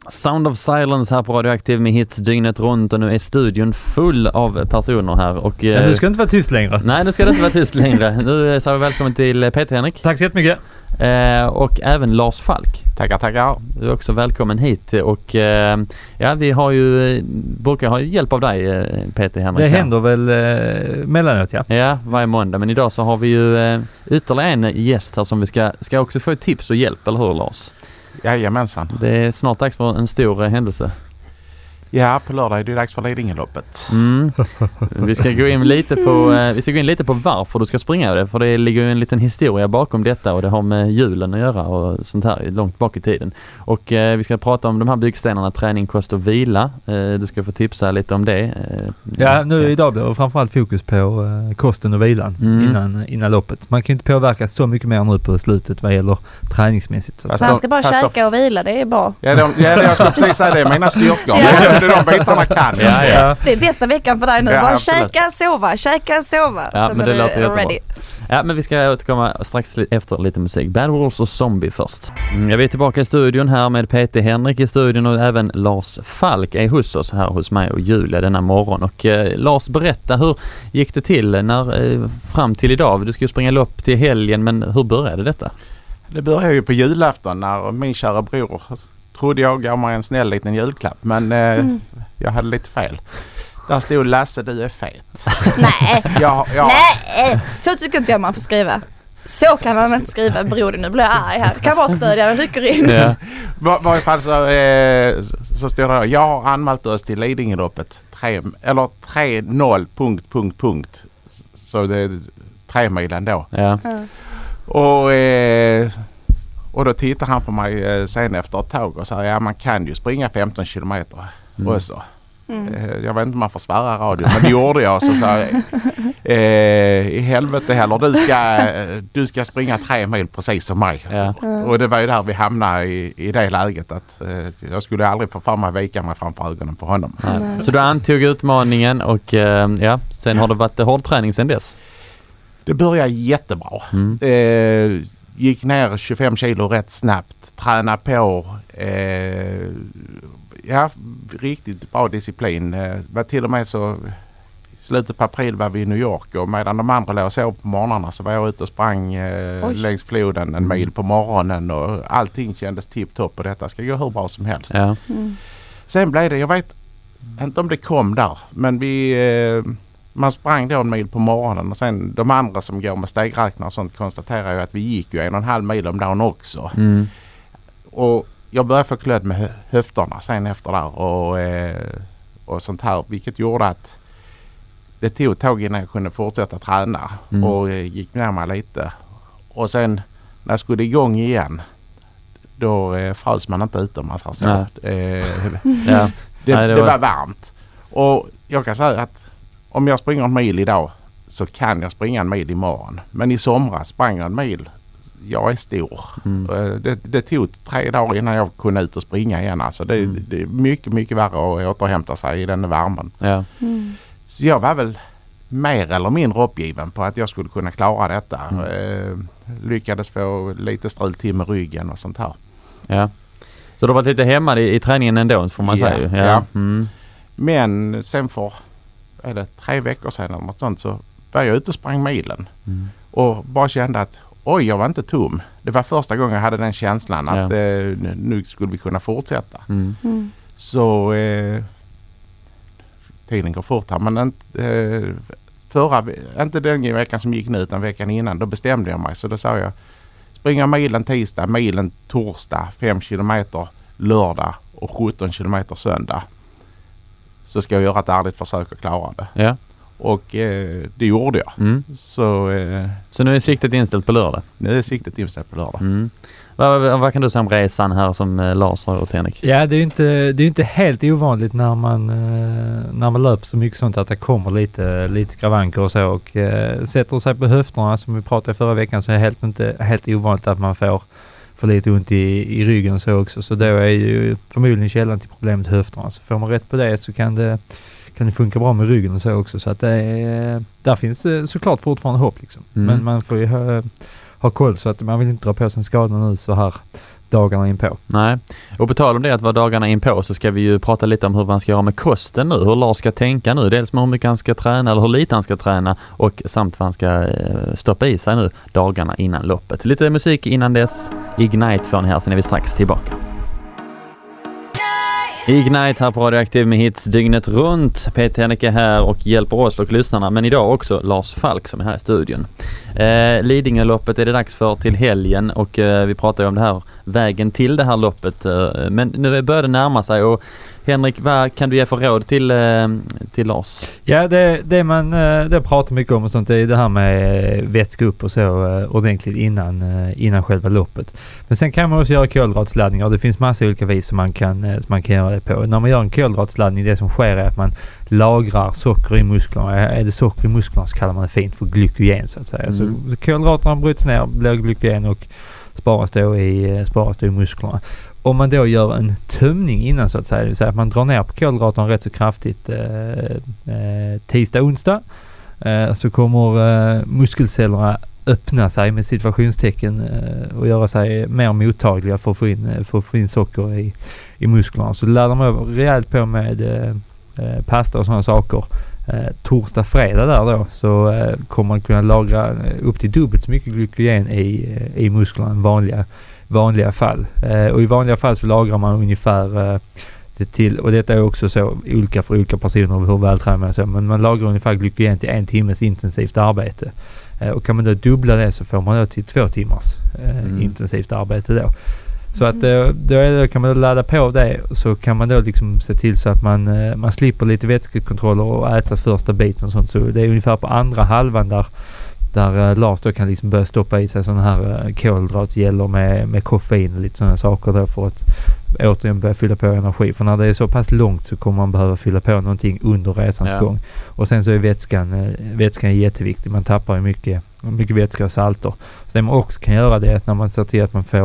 Sound of Silence här på Radioaktiv med hits dygnet runt och nu är studion full av personer här. Och, men du ska inte vara tyst längre. Nej, nu ska det inte vara tyst längre. Nu säger vi välkommen till Peter Henrik. Tack så jättemycket. Och även Lars Falk. Tackar. Du är också välkommen hit och ja, vi har ju brukar ha hjälp av dig Peter Henrik. Det händer väl mellanåt, ja. Ja, varje måndag. Men idag så har vi ju ytterligare en gäst här som vi ska också få tips och hjälp, eller hur Lars? Jajamensan. Det är snart dags för en stor händelse. Ja, på lördag är det dags för Lidingöloppet. Vi ska gå in lite på varför du ska springa det, för det ligger ju en liten historia bakom detta och det har med julen att göra och sånt här långt bak i tiden. Och vi ska prata om de här byggstenarna, träning, kost och vila. Du ska få tipsa lite om det. Idag blir det framförallt fokus på kosten och vilan innan loppet. Man kan ju inte påverka så mycket mer nu på slutet vad gäller träningsmässigt. Så han ska bara käka och vila, det är bra. Ja, jag skulle precis säga det. Mina styrkor. Det är de bitarna kan. Ja. Det är bästa veckan för dig nu. Bara käka, sova. Ja, så men det låter jättebra. ready. Ja, men vi ska återkomma strax efter lite musik. Bad Wolves och Zombie först. Vi är tillbaka i studion här med Peter Henrik i studion och även Lars Falk är hos oss här hos mig och Julia denna morgon. Och Lars, berätta, hur gick det till fram till idag? Du ska ju springa lopp till helgen, men hur började detta? Det började ju på julafton när min kära bror trodde jag gav mig en snäll liten julklapp, men jag hade lite fel. Där stod Lasse, du är fet. Nej. Ja. Nej, så tycker inte jag man får skriva. Så kan man inte skriva, broder, nu blir jag arg här. Kamratstödjaren rycker in. Ja. Varje fall så står det, jag har anmält oss till Lidingöloppet 3.0... Så det är 3 milen då. Ja. Och då tittar han på mig sen efter ett tag och säger, ja, man kan ju springa 15 kilometer också. Jag vet inte om man får svära radio, men det gjorde jag. Så sa jag, i helvete heller, du ska springa 3 mil precis som mig. Ja. Och det var ju där vi hamnade i det läget att jag skulle aldrig få för mig vika mig framför ögonen på honom. Ja. Så du antog utmaningen och sen har det varit hård träning sen dess? Det började jättebra. Gick ner 25 kilo rätt snabbt. Träna på. Riktigt bra disciplin. Var till och med så i slutet på april var vi i New York och medan de andra låg och sov på morgnarna så var jag ute och sprang längs floden en mil på morgonen och allting kändes tipptopp och detta ska gå hur bra som helst. Ja. Sen blev det, jag vet inte om det kom där, men man sprang då en mil på morgonen och sen de andra som går med stegräknare och sånt konstaterar ju att vi gick ju 1,5 mil om dagen också. Och jag började få klöd med höfterna sen efter där och sånt här, vilket gjorde att det tog ett tag innan jag kunde fortsätta träna och gick ner mig lite. Och sen när jag skulle igång igen då frös man inte ut om man sa så. Det var varmt. Och jag kan säga att om jag springer en mil idag så kan jag springa en mil imorgon. Men i somras sprang jag en mil. Jag är stor. Det tog 3 dagar innan jag kunde ut och springa igen. Alltså det är mycket, mycket värre att återhämta sig i den värmen. Ja. Så jag var väl mer eller mindre uppgiven på att jag skulle kunna klara detta. Lyckades få lite strul till med ryggen och sånt här. Ja. Så du har varit lite hemma i träningen ändå, får man säga. Ja. Men sen för 3 veckor sedan eller något sånt så var jag ute och sprang milen. Och bara kände att oj, jag var inte tom. Det var första gången jag hade den känslan att nu skulle vi kunna fortsätta. Så tiden går fort här. Men inte den veckan som gick nu utan veckan innan. Då bestämde jag mig. Så då sa jag springa milen tisdag, milen torsdag, 5 kilometer lördag och 17 kilometer söndag. Så ska jag göra ett ärligt försök att klara det. Ja. Och det gjorde jag. Så nu är siktet inställt på lördag? Nu är siktet inställt på lördag. Vad kan du säga om resan här som Lars har gjort, Henrik? Ja, det är ju inte helt ovanligt när man löper så mycket sånt att det kommer lite skravanker och så. Och sätter sig på höfterna som vi pratade förra veckan så är det inte helt ovanligt att man får lite ont i ryggen så också. Så då är ju förmodligen källan till problemet höfterna. Så får man rätt på det så kan det funka bra med ryggen och så också. Så att där finns såklart fortfarande hopp liksom. Men man får ju ha koll så att man vill inte dra på sig en skada nu så här dagarna inpå. Nej, och på tal om det att vara dagarna inpå så ska vi ju prata lite om hur man ska göra med kosten nu, hur Lars ska tänka nu, dels med hur mycket han ska träna eller hur lite han ska träna och samt vad han ska stoppa i sig nu dagarna innan loppet. Lite musik innan dess, Ignite får ni här, sen är vi strax tillbaka. Ignite här på Radioaktiv med hits dygnet runt. Peter Henrik är här och hjälper oss och lyssnarna, men idag också Lars Falk som är här i studion. Lidingöloppet är det dags för till helgen och vi pratar ju om det här vägen till det här loppet, men nu börjar det närma sig och Henrik, vad kan du ge för råd till Lars? Ja, det man pratar mycket om och sånt, det är det här med vätska upp och så ordentligt innan själva loppet. Men sen kan man också göra kolhydratsladdningar och det finns massa olika vis som man kan göra det på. När man gör en kolhydratsladdning, det som sker är att man lagrar socker i musklerna. Är det socker i musklerna så kallar man det fint för glykogen så att säga. Så kolhydraterna bryts ner, blir glykogen och sparas då i musklerna. Om man då gör en tömning innan så att säga, det vill säga att man drar ner på kolhydraterna rätt så kraftigt tisdag, onsdag, så kommer muskelcellerna öppna sig med situationstecken och göra sig mer mottagliga för att få in socker i musklerna. Så laddar man rejält på med pasta och sådana saker. Torsdag, fredag där då så kommer man kunna lagra upp till dubbelt så mycket glykogen i musklerna än vanliga fall. Och i vanliga fall så lagrar man ungefär till, och detta är också så olika för olika personer hur vältränad man är så, men man lagrar ungefär glykogen till 1 timmes intensivt arbete. Och kan man då dubbla det så får man då till 2 timmars intensivt arbete då. Så att då kan man ladda på det, så kan man då liksom se till så att man slipper lite vätskekontroller och äta första biten och sånt. Så det är ungefär på andra halvan där Lars då kan liksom börja stoppa i sig sådana här kolhydratsgäller med koffein och lite sådana saker då för att återigen börja fylla på energi. För när det är så pass långt så kommer man behöva fylla på någonting under resans gång. Och sen så är vätskan jätteviktig. Man tappar ju mycket vätska och salter. Så det man också kan göra det är att när man ser till att man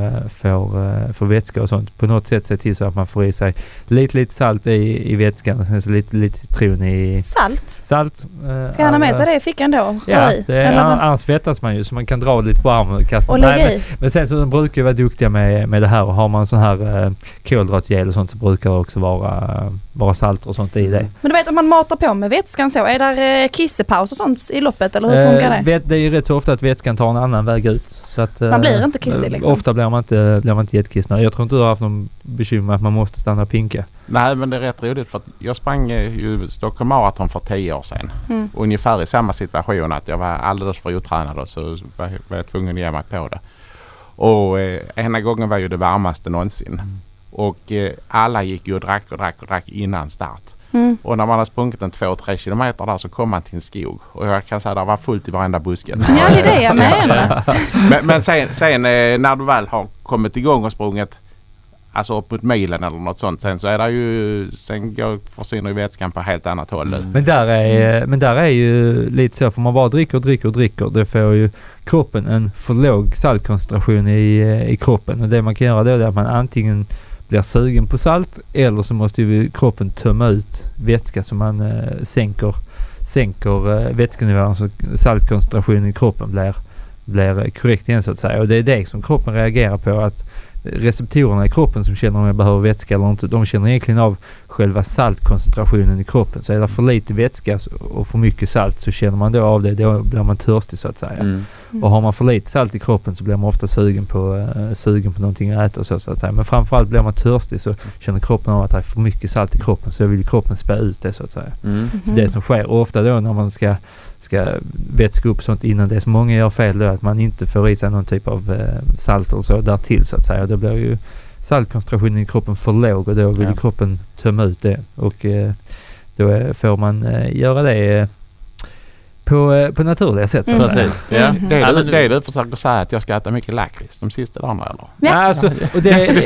får vätska och sånt, på något sätt se till så att man får i sig lite salt i vätskan och sen så lite citron i... Salt. Ska han ha med sig det i fickan då? Ja, annars svettas man ju så man kan dra lite på armen och kasta. Och lägga i. Men sen så de brukar ju vara duktiga med det här, och har man sån här kolhydratsgel och sånt så brukar det också vara salt och sånt i det. Men du vet, om man matar på med vätskan så, är där kissepaus och sånt i loppet eller hur funkar det? Det är ju rätt så ofta att vätskan tar en annan väg ut. Så att, man blir inte kissig liksom. Ofta blir man inte jättekissig. Jag tror inte du har haft någon bekymmer att man måste stanna och pinka. Nej, men det är rätt roligt för att jag sprang ju Stockholm Marathon för 10 år sedan. Ungefär i samma situation, att jag var alldeles för otränad och så var jag tvungen att ge mig på det. Och ena gången var ju det varmaste någonsin. Och alla gick ju och drack innan start. Och när man har sprungit en 2-3 kilometer där så kom man till en skog. Och jag kan säga att det var fullt i varenda buske. Ja, det är det jag menar. Men sen när du väl har kommit igång och sprungit alltså upp mot milen eller något sånt, sen så är det ju, försvinner ju vätskan på helt annat håll. Men där är ju lite så, för man bara dricker, då får ju kroppen en för låg saltkoncentration i kroppen. Och det man kan göra då är att man antingen blir sugen på salt, eller så måste ju kroppen tömma ut vätska så man sänker vätskenivån så saltkoncentrationen i kroppen blir korrekt igen så att säga. Och det är det som kroppen reagerar på, att receptorerna i kroppen som känner om jag behöver vätska eller inte, de känner egentligen av själva saltkoncentrationen i kroppen. Så är det för lite vätska och för mycket salt så känner man då av det, då blir man törstig så att säga. Och har man för lite salt i kroppen så blir man ofta sugen på någonting att äta så att säga. Men framförallt blir man törstig så känner kroppen av att det är för mycket salt i kroppen, så vill kroppen spä ut det så att säga. Så det som sker, och ofta då när man ska vätska upp sånt innan det, så många gör fel då att man inte får i sig någon typ av salt och så där till så att säga. Då blir ju saltkoncentrationen i kroppen för låg och då vill kroppen tömma ut det, och då får man göra det på naturliga sätt. Precis. Det är du försöker säga att jag ska äta mycket lakrits de sista dagarna eller? Ja. Alltså, och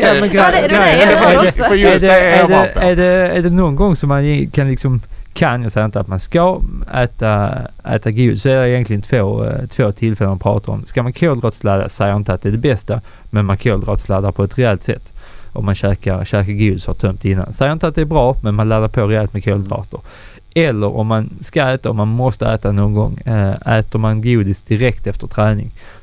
är det någon gång som man kan jag säga inte att man ska äta godis, så är det egentligen två tillfällen man pratar om. Ska man kolhydratsladda, säger jag inte att det är det bästa, men man kolhydratsladdar på ett rejält sätt. Om man käkar godis har tömt innan. Säger inte att det är bra, men man laddar på rejält med kolhydrater. Eller om man ska äta, om man måste äta någon gång, äter man godis direkt efter träning,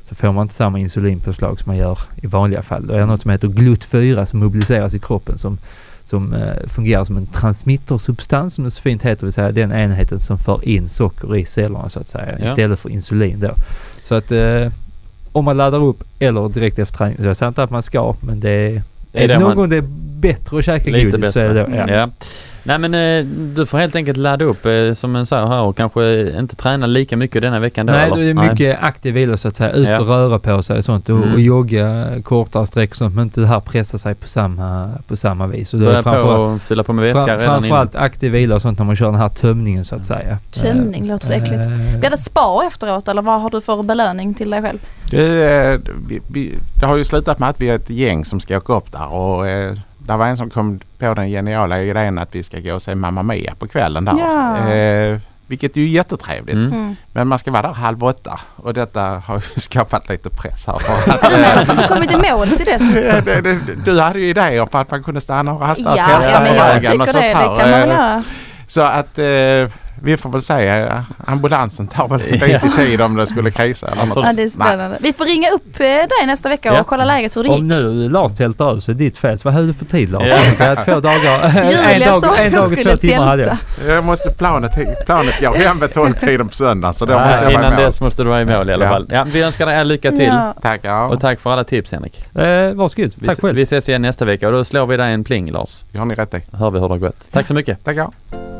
så får man inte samma insulinpåslag som man gör i vanliga fall. Det är något som heter GLUT4 som mobiliseras i kroppen som fungerar som en transmittersubstans som det så fint heter, det vill säga den enheten som för in socker i cellerna så att säga, istället för insulin då. Så att om man laddar upp eller direkt efter träning, så jag säger inte att man ska, men det är någon gång det är bättre att käka lite godis. Bättre. Så är det då, Ja. Nej men du får helt enkelt ladda upp som en så här och kanske inte träna lika mycket denna veckan då. Nej, eller? det är mycket aktiv vila så att säga, ut och röra på sig och sånt och jogga kortare sträck och sånt, men inte det här pressa sig på samma vis. Och börja på och fylla på med vätska redan framförallt aktiv vila och sånt när man kör den här tömningen så att säga. Tömning låter så äckligt. Blir det spa efteråt eller vad har du för belöning till dig själv? Det har ju slutat med att vi är ett gäng som ska åka upp där och det var en som kom på den geniala idén att vi ska gå och se Mamma Mia på kvällen där. Ja. Vilket är ju jättetrevligt. Men man ska vara där 7:30 och detta har ju skapat lite press här. Har du kommit i mål till det? Du hade ju idéer på att man kunde stanna och rasta och Ja, men jag tycker och det sånt här. kan man väl göra. Så att vi får väl säga ambulansen tar väl lite tid om det skulle krisa. Ja, det är spännande. Vi får ringa upp dig nästa vecka och kolla läget hur det gick. Om nu Lars tältar ut så är ditt fel. Vad höll du för tid Lars? 2 dagar. en dag och 2 timmar hade jag. Jag måste planet går hem vid 12-tiden på söndag. Så då måste jag innan dess måste du vara i mål i alla fall. Ja, vi önskar dig lycka till. Ja. Tack. Ja. Och tack för alla tips Henrik. Varsågod. Tack själv. Vi ses igen nästa vecka och då slår vi dig en pling Lars. Det har ni rätt i. Hör vi hur det har gått. Tack så mycket. Tack.